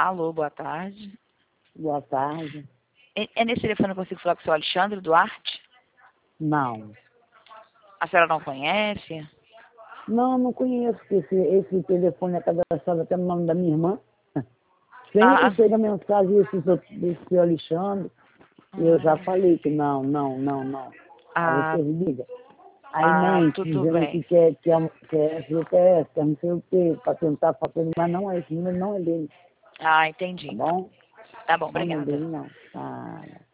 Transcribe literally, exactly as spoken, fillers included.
Alô, boa tarde. Boa tarde. É, é nesse telefone que eu consigo falar com o seu Alexandre Duarte? Não. A senhora não conhece? Não, não conheço, porque esse, esse telefone é cadastrado até no nome da minha irmã. Sempre Ah, chega mensagem desse, desse seu Alexandre, e eu já hum, falei que não, não, não, não. Aí ah, você liga. Aí ah, mente, tudo dizendo que bem. quer, que é, que é F G T S, que é não sei o quê, para tentar fazer, mas não é, esse número não é dele, Ah, tá entendi. bom? Tá bom, Não é obrigada. dele não. Tá.